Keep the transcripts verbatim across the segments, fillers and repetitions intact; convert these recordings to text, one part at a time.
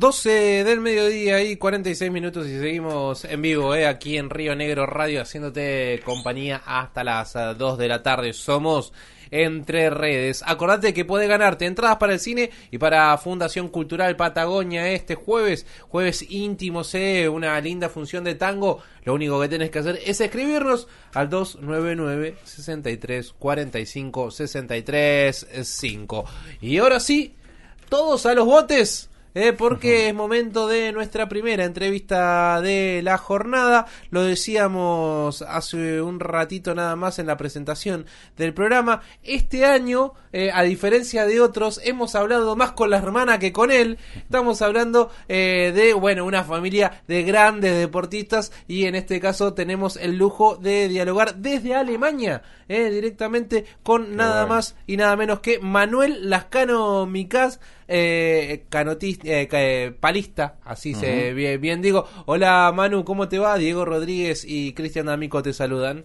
doce del mediodía y cuarenta y seis minutos y seguimos en vivo, eh, aquí en Río Negro Radio, haciéndote compañía hasta las uh, dos de la tarde. Somos Entre Redes. Acordate que podés ganarte entradas para el cine y para Fundación Cultural Patagonia este jueves, jueves íntimos, eh, una linda función de tango. Lo único que tenés que hacer es escribirnos al dos nueve nueve, seis tres, cuatro cinco, seis tres cinco. Y ahora sí, todos a los botes, eh, porque es momento de nuestra primera entrevista de la jornada. Lo decíamos hace un ratito nada más en la presentación del programa. Este año, eh, a diferencia de otros, hemos hablado más con la hermana que con él. Estamos hablando eh, de, bueno, una familia de grandes deportistas, y en este caso tenemos el lujo de dialogar desde Alemania, eh, directamente con Qué nada bueno. más y nada menos que Manuel Lascano Micás, eh, canotista, eh, eh, palista, así uh-huh. se bien, bien digo. Hola Manu, ¿cómo te va? Diego Rodríguez y Cristian D'Amico te saludan.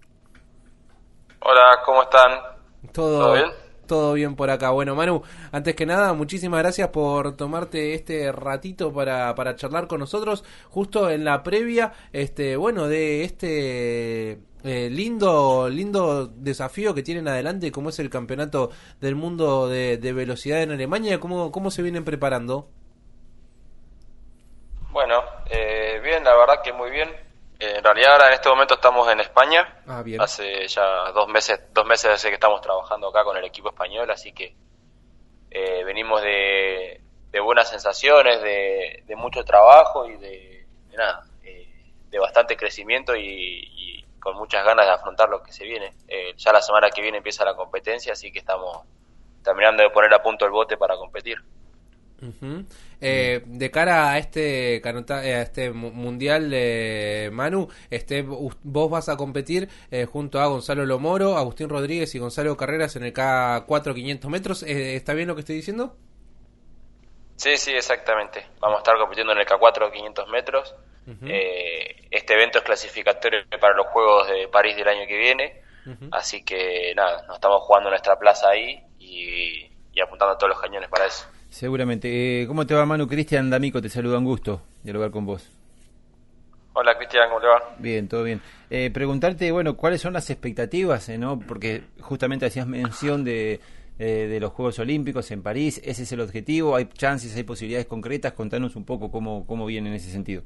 Hola, ¿cómo están? ¿Todo, ¿Todo bien? Todo bien por acá. Bueno, Manu, antes que nada, muchísimas gracias por tomarte este ratito para, para charlar con nosotros, justo en la previa, este, bueno, de este eh, lindo, lindo desafío que tienen adelante, como es el Campeonato del Mundo de, de Velocidad en Alemania. ¿Cómo, cómo se vienen preparando? Bueno, eh, bien, la verdad que muy bien. En realidad ahora en este momento estamos en España. Ah, bien. Hace ya dos meses, dos meses hace que estamos trabajando acá con el equipo español, así que eh, venimos de, de buenas sensaciones, de, de mucho trabajo y de, de nada, eh, de bastante crecimiento y, y con muchas ganas de afrontar lo que se viene. Eh, ya la semana que viene empieza la competencia, así que estamos terminando de poner a punto el bote para competir. Uh-huh. Eh, de cara a este a este mundial, eh, Manu, este vos vas a competir eh, junto a Gonzalo Lomoro, Agustín Rodríguez y Gonzalo Carreras en el K cuatro quinientos metros. Eh, ¿Está bien lo que estoy diciendo? Sí, sí, exactamente. Vamos a estar compitiendo en el K cuatro quinientos metros. Uh-huh. Eh, este evento es clasificatorio para los Juegos de París del año que viene. Uh-huh. Así que nada, nos estamos jugando nuestra plaza ahí y, y apuntando todos los cañones para eso. Seguramente. Eh, ¿Cómo te va, Manu? Cristian D'Amico te saluda, un gusto dialogar con vos. Hola, Cristian, ¿cómo te va? Bien, todo bien. Eh, preguntarte, bueno, ¿cuáles son las expectativas, eh, no? Porque justamente hacías mención de, eh, de los Juegos Olímpicos en París. ¿Ese es el objetivo? ¿Hay chances, hay posibilidades concretas? Contanos un poco cómo, cómo viene en ese sentido.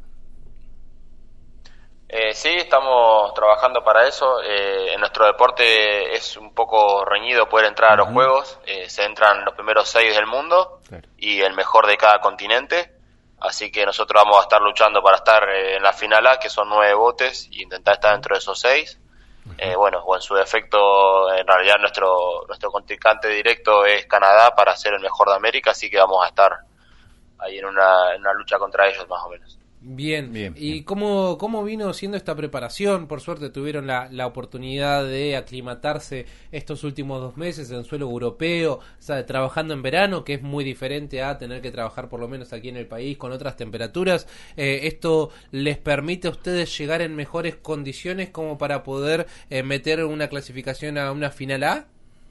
Eh, sí, estamos trabajando para eso. Eh, en nuestro deporte es un poco reñido poder entrar a los uh-huh. Juegos. Eh, se entran los primeros seis del mundo, claro, y el mejor de cada continente. Así que nosotros vamos a estar luchando para estar eh, en la final A, que son nueve botes, y intentar estar dentro de esos seis. Uh-huh. Eh, bueno, o en su defecto, en realidad nuestro nuestro contrincante directo es Canadá para ser el mejor de América, así que vamos a estar ahí en una, en una lucha contra ellos más o menos. Bien, bien. ¿Y cómo, cómo vino siendo esta preparación? Por suerte tuvieron la, la oportunidad de aclimatarse estos últimos dos meses en suelo europeo, o sea, trabajando en verano, que es muy diferente a tener que trabajar por lo menos aquí en el país con otras temperaturas. Eh, ¿Esto les permite a ustedes llegar en mejores condiciones como para poder eh, meter una clasificación a una final A?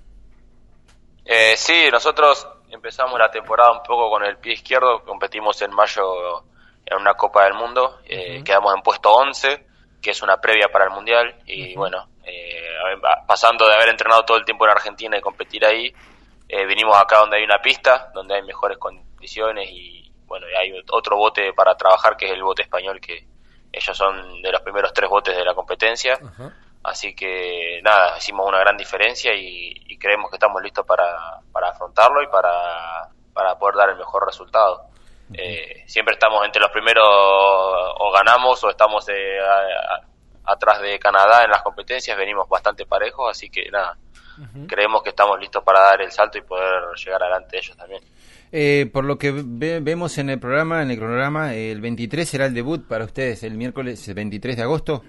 Eh, sí, nosotros empezamos la temporada un poco con el pie izquierdo, competimos en mayo en una Copa del Mundo, eh, uh-huh. quedamos en puesto once, que es una previa para el Mundial, y uh-huh. bueno, eh, pasando de haber entrenado todo el tiempo en Argentina y competir ahí, eh, vinimos acá donde hay una pista, donde hay mejores condiciones, y bueno, hay otro bote para trabajar, que es el bote español, que ellos son de los primeros tres botes de la competencia, uh-huh. así que nada, hicimos una gran diferencia y, y creemos que estamos listos para, para afrontarlo y para, para poder dar el mejor resultado. Eh, siempre estamos entre los primeros, o ganamos o estamos eh, a, a, atrás de Canadá en las competencias, venimos bastante parejos, así que nada, uh-huh. creemos que estamos listos para dar el salto y poder llegar adelante de ellos también. Eh, por lo que ve, vemos en el programa, en el cronograma, el veintitrés será el debut para ustedes, el miércoles veintitrés de agosto.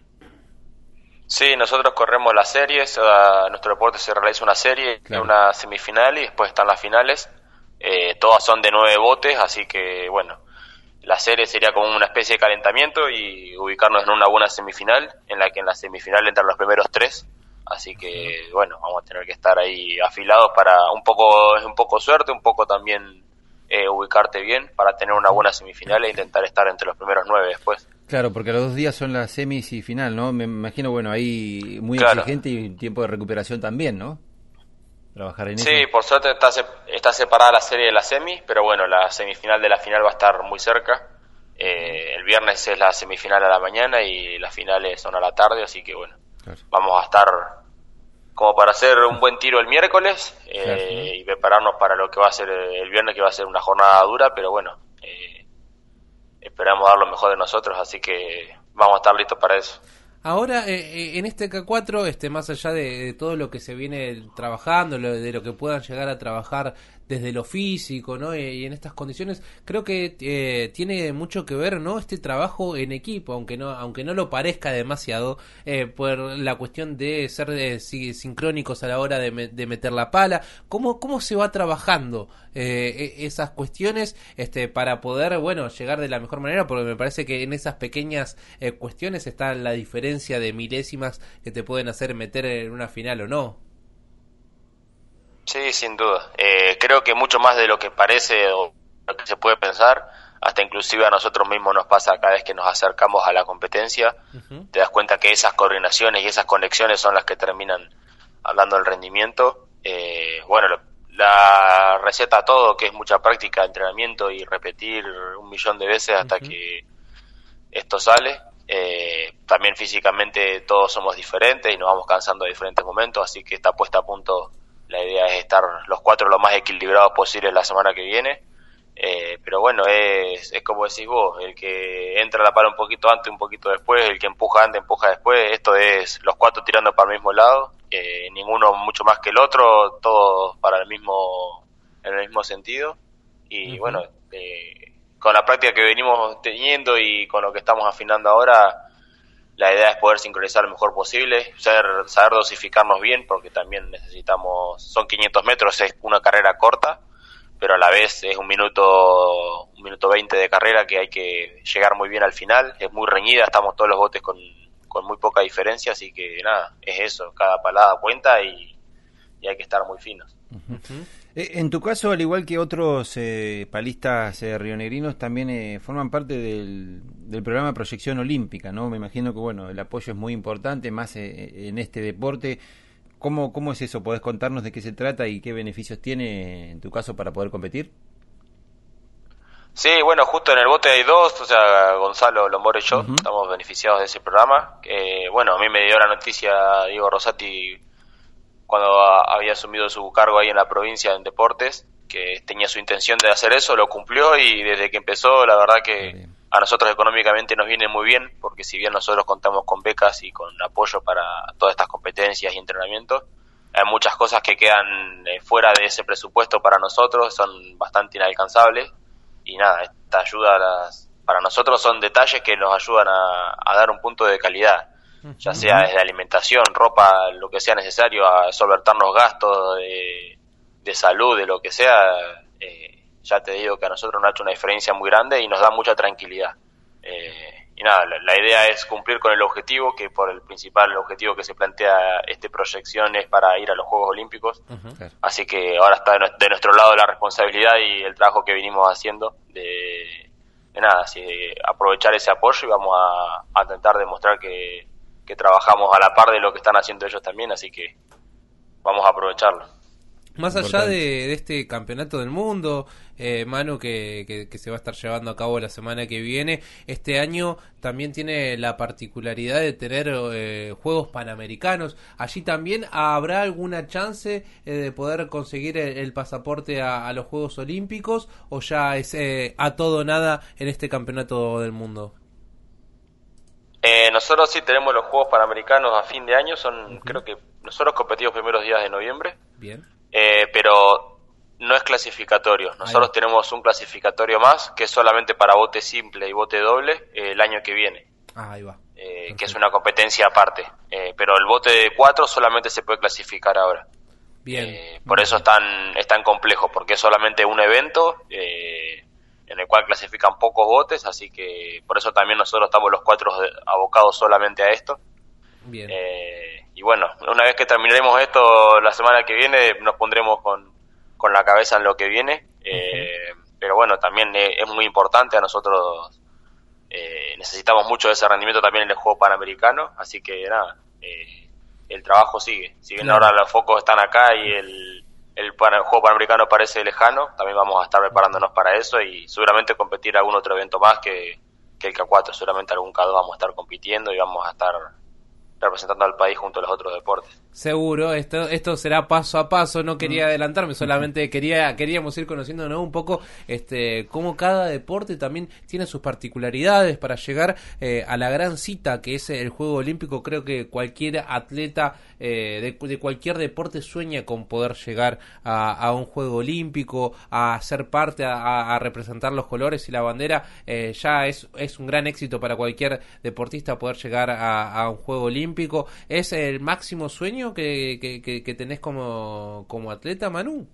Sí, nosotros corremos las series, uh, nuestro deporte se realiza una serie, claro. una semifinal y después están las finales. Eh, todas son de nueve botes, así que bueno, la serie sería como una especie de calentamiento y ubicarnos en una buena semifinal, en la que en la semifinal entran los primeros tres, así que bueno, vamos a tener que estar ahí afilados para un poco, es un poco suerte, un poco también eh, ubicarte bien para tener una buena semifinal e intentar estar entre los primeros nueve después. Claro, porque los dos días son las semis y final, ¿no? Me imagino, bueno, ahí muy Claro. exigente y un tiempo de recuperación también, ¿no? Trabajar en Sí, eso. por suerte está, se- está separada la serie de la semi, pero bueno, la semifinal de la final va a estar muy cerca. Eh, el viernes es la semifinal a la mañana y las finales son a la tarde, así que bueno, Claro. vamos a estar como para hacer un buen tiro el miércoles eh, Claro. y prepararnos para lo que va a ser el viernes, que va a ser una jornada dura, pero bueno, eh, esperamos dar lo mejor de nosotros, así que vamos a estar listos para eso. Ahora, eh, eh, en este K cuatro, este, más allá de, de todo lo que se viene trabajando, lo, de lo que puedan llegar a trabajar desde lo físico, ¿no? Y, y en estas condiciones, creo que eh, tiene mucho que ver, ¿no? Este trabajo en equipo, aunque no, aunque no lo parezca demasiado, eh, por la cuestión de ser eh, si- sincrónicos a la hora de, me- de meter la pala. ¿Cómo, cómo se va trabajando eh, e- esas cuestiones, este, para poder, bueno, llegar de la mejor manera? Porque me parece que en esas pequeñas eh, cuestiones está la diferencia de milésimas que te pueden hacer meter en una final o no. Sí, sin duda. Eh, creo que mucho más de lo que parece o lo que se puede pensar, hasta inclusive a nosotros mismos nos pasa cada vez que nos acercamos a la competencia, Uh-huh. te das cuenta que esas coordinaciones y esas conexiones son las que terminan hablando del rendimiento. Eh, bueno, lo- la receta a todo, que es mucha práctica, entrenamiento y repetir un millón de veces hasta Ujú. que esto sale. Eh, también físicamente todos somos diferentes y nos vamos cansando a diferentes momentos, así que está puesta a punto. La idea es estar los cuatro lo más equilibrados posible la semana que viene. Eh, pero bueno, es, es como decís vos, el que entra a la pala un poquito antes, un poquito después, el que empuja antes, empuja después. Esto es los cuatro tirando para el mismo lado, eh, ninguno mucho más que el otro, todos para el mismo, en el mismo sentido. Y Ujú. bueno, eh, con la práctica que venimos teniendo y con lo que estamos afinando ahora, la idea es poder sincronizar lo mejor posible, saber, saber dosificarnos bien, porque también necesitamos, son quinientos metros, es una carrera corta, pero a la vez es un minuto, un minuto veinte de carrera que hay que llegar muy bien al final, es muy reñida, estamos todos los botes con, con muy poca diferencia, así que nada, es eso, cada palada cuenta y, y hay que estar muy finos. Ujú. Eh, En tu caso, al igual que otros eh, palistas eh, rionegrinos, también eh, forman parte del, del programa de proyección olímpica, ¿no? Me imagino que, bueno, el apoyo es muy importante, más eh, en este deporte. ¿Cómo, ¿Cómo es eso? ¿Podés contarnos de qué se trata y qué beneficios tiene, en tu caso, para poder competir? Sí, bueno, justo en el bote hay dos, o sea, Gonzalo Lomboro y yo, Ujú. estamos beneficiados de ese programa. Eh, bueno, a mí me dio la noticia Diego Rosati cuando a- había asumido su cargo ahí en la provincia en deportes, que tenía su intención de hacer eso, lo cumplió y desde que empezó, la verdad que Está bien. a nosotros económicamente nos viene muy bien, porque si bien nosotros contamos con becas y con apoyo para todas estas competencias y entrenamientos, hay muchas cosas que quedan eh, fuera de ese presupuesto para nosotros, son bastante inalcanzables y nada, esta ayuda a las- para nosotros son detalles que nos ayudan a, a dar un punto de calidad, ya sea desde alimentación, ropa, lo que sea necesario, a solventarnos gastos de, de salud, de lo que sea. Eh, ya te digo que a nosotros nos ha hecho una diferencia muy grande y nos da mucha tranquilidad. Eh, y nada, la, la idea es cumplir con el objetivo, que por el principal objetivo que se plantea este proyección es para ir a los Juegos Olímpicos. Ujú. Claro. Así que ahora está de, nues- de nuestro lado la responsabilidad y el trabajo que venimos haciendo de, de nada, así de aprovechar ese apoyo y vamos a, a intentar demostrar que, que trabajamos a la par de lo que están haciendo ellos también, así que vamos a aprovecharlo. Más allá Importante. de, de este campeonato del mundo, eh, Manu, que, que, que se va a estar llevando a cabo la semana que viene, este año también tiene la particularidad de tener eh, Juegos Panamericanos. ¿Allí también habrá alguna chance eh, de poder conseguir el, el pasaporte a, a los Juegos Olímpicos o ya es eh, a todo o nada en este campeonato del mundo? Eh, nosotros sí tenemos los Juegos Panamericanos a fin de año, son Ujú. creo que nosotros competimos primeros días de noviembre. Bien. Eh, pero no es clasificatorio. Nosotros Ahí va. tenemos un clasificatorio más que es solamente para bote simple y bote doble eh, el año que viene, Ah, ahí va. eh, que es Perfecto. una competencia aparte. Eh, pero el bote de cuatro solamente se puede clasificar ahora. Bien. Eh, por eso es tan, es tan complejo, porque es solamente un evento eh, en el cual clasifican pocos botes, así que por eso también nosotros estamos los cuatro de- abocados solamente a esto. Bien. Eh, y bueno, una vez que terminaremos esto la semana que viene, nos pondremos con, con la cabeza en lo que viene. Eh, pero bueno, también es, es muy importante. A nosotros eh, necesitamos mucho de ese rendimiento también en el juego panamericano, así que nada, eh, el trabajo sigue. Si bien ahora los focos están acá y el, el, pana, el juego panamericano parece lejano, también vamos a estar preparándonos para eso y seguramente competir algún otro evento más que, que el K cuatro. Seguramente algún K dos vamos a estar compitiendo y vamos a estar representando al país junto a los otros deportes. Seguro, esto esto será paso a paso, no quería adelantarme, solamente quería queríamos ir conociendo, ¿no?, un poco este cómo cada deporte también tiene sus particularidades para llegar eh, a la gran cita que es el Juego Olímpico. Creo que cualquier atleta eh, de, de cualquier deporte sueña con poder llegar a, a un Juego Olímpico, a ser parte, a, a representar los colores y la bandera. Eh, ya es, es un gran éxito para cualquier deportista poder llegar a, a un Juego Olímpico. ¿Es el máximo sueño que, que, que, que tenés como, como atleta, Manu?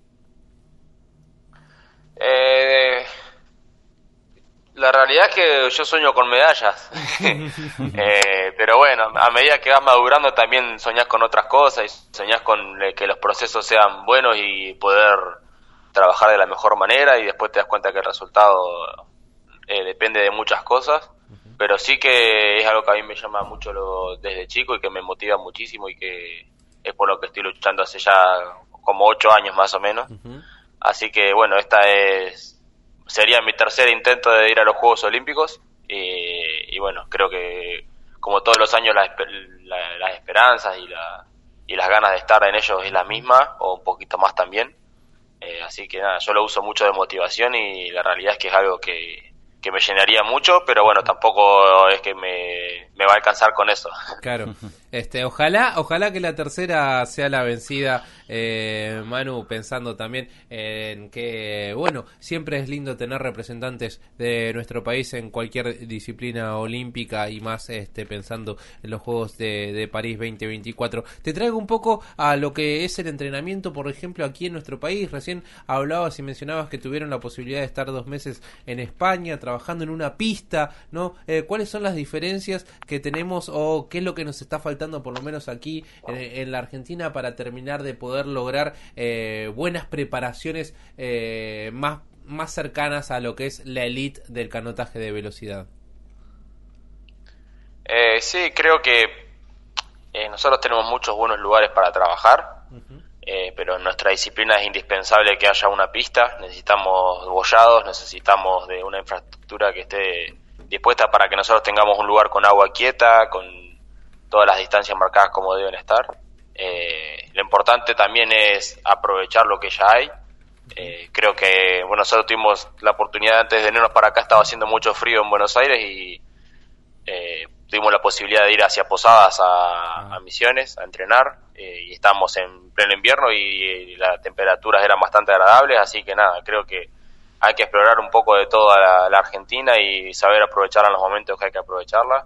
Eh, la realidad es que yo sueño con medallas. eh, pero bueno, a medida que vas madurando también soñás con otras cosas y soñás con que los procesos sean buenos y poder trabajar de la mejor manera, y después te das cuenta que el resultado eh, depende de muchas cosas. Pero sí que es algo que a mí me llama mucho lo, desde chico y que me motiva muchísimo y que es por lo que estoy luchando hace ya como ocho años más o menos. Uh-huh. Así que bueno, esta es sería mi tercer intento de ir a los Juegos Olímpicos y, y bueno, creo que como todos los años la, la, las esperanzas y, la, y las ganas de estar en ellos es la misma o un poquito más también. Eh, así que nada, yo lo uso mucho de motivación y la realidad es que es algo que que me llenaría mucho, pero bueno, tampoco es que me, me va a alcanzar con eso. Claro, este, ojalá, ojalá que la tercera sea la vencida, eh, Manu, pensando también en que, bueno, siempre es lindo tener representantes de nuestro país en cualquier disciplina olímpica y más este pensando en los Juegos de, de París veinte veinticuatro. Te traigo un poco a lo que es el entrenamiento, por ejemplo, aquí en nuestro país. Recién hablabas y mencionabas que tuvieron la posibilidad de estar dos meses en España, trabajando en una pista, ¿no? Eh, ¿Cuáles son las diferencias que tenemos o qué es lo que nos está faltando, por lo menos aquí en, en la Argentina, para terminar de poder lograr eh, buenas preparaciones eh, más, más cercanas a lo que es la elite del canotaje de velocidad? Eh, sí, creo que eh, nosotros tenemos muchos buenos lugares para trabajar. Uh-huh. Eh, pero en nuestra disciplina es indispensable que haya una pista. Necesitamos bollados, necesitamos de una infraestructura que esté dispuesta para que nosotros tengamos un lugar con agua quieta, con todas las distancias marcadas como deben estar. Eh, lo importante también es aprovechar lo que ya hay. Eh, creo que bueno, nosotros tuvimos la oportunidad antes de venirnos para acá, estaba haciendo mucho frío en Buenos Aires y eh, tuvimos la posibilidad de ir hacia Posadas a, a Misiones a entrenar, eh, y estábamos en pleno invierno y, y las temperaturas eran bastante agradables, así que nada, creo que hay que explorar un poco de toda la, la Argentina y saber aprovecharla en los momentos que hay que aprovecharla,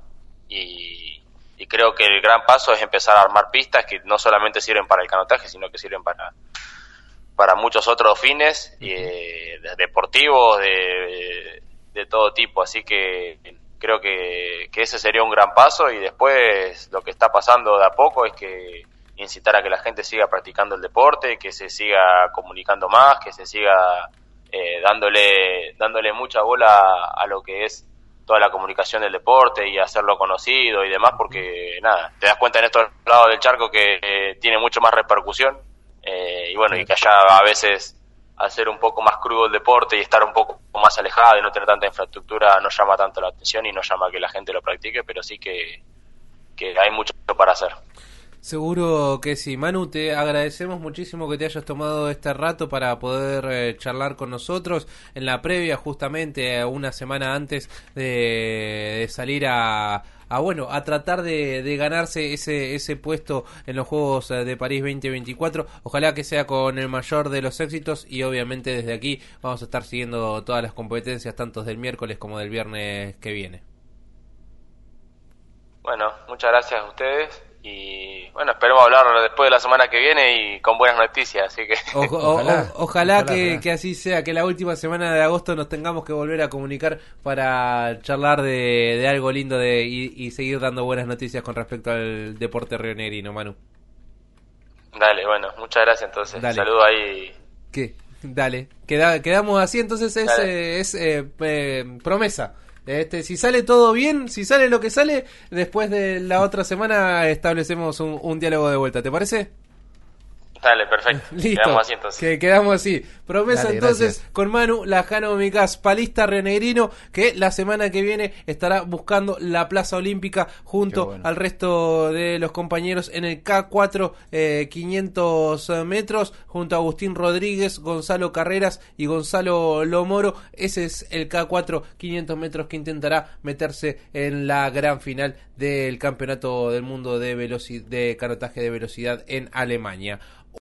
y, y creo que el gran paso es empezar a armar pistas que no solamente sirven para el canotaje, sino que sirven para para muchos otros fines eh, deportivos de, de, de todo tipo, así que creo que, que ese sería un gran paso, y después lo que está pasando de a poco es que incitar a que la gente siga practicando el deporte, que se siga comunicando más, que se siga eh, dándole dándole mucha bola a, a lo que es toda la comunicación del deporte y hacerlo conocido y demás, porque nada, te das cuenta en estos lados del charco que eh, tiene mucho más repercusión, eh, y bueno, y que allá a veces al ser un poco más crudo el deporte y estar un poco más alejado y no tener tanta infraestructura no llama tanto la atención y no llama a que la gente lo practique, pero sí que, que hay mucho para hacer. Seguro que sí. Manu, te agradecemos muchísimo que te hayas tomado este rato para poder eh, charlar con nosotros en la previa, justamente una semana antes de, de salir a, a bueno a tratar de, de ganarse ese ese puesto en los Juegos de París veinte veinticuatro. Ojalá que sea con el mayor de los éxitos, y obviamente desde aquí vamos a estar siguiendo todas las competencias, tanto del miércoles como del viernes que viene. Bueno, muchas gracias a ustedes. Y bueno, esperemos hablar después de la semana que viene y con buenas noticias, así que o, o, ojalá, o, ojalá, ojalá que, que así sea, que la última semana de agosto nos tengamos que volver a comunicar para charlar de, de algo lindo de y, y seguir dando buenas noticias con respecto al deporte rionegrino, Manu. Dale, bueno, muchas gracias entonces. Saludos ahí. ¿Qué? Dale, queda, quedamos así, entonces es, eh, es eh, eh, promesa. Este, si sale todo bien, si sale lo que sale, después de la otra semana establecemos un, un diálogo de vuelta, ¿te parece? Dale, perfecto. Listo. Quedamos así entonces. Que quedamos así. Promesa. Dale, entonces gracias. con Manu Lajano Micás, palista rionegrino, que la semana que viene estará buscando la plaza olímpica junto bueno. al resto de los compañeros en el K cuatro eh, quinientos metros, junto a Agustín Rodríguez, Gonzalo Carreras y Gonzalo Lomoro. Ese es el K cuatro quinientos metros que intentará meterse en la gran final del Campeonato del Mundo de, veloci- de canotaje de velocidad en Alemania.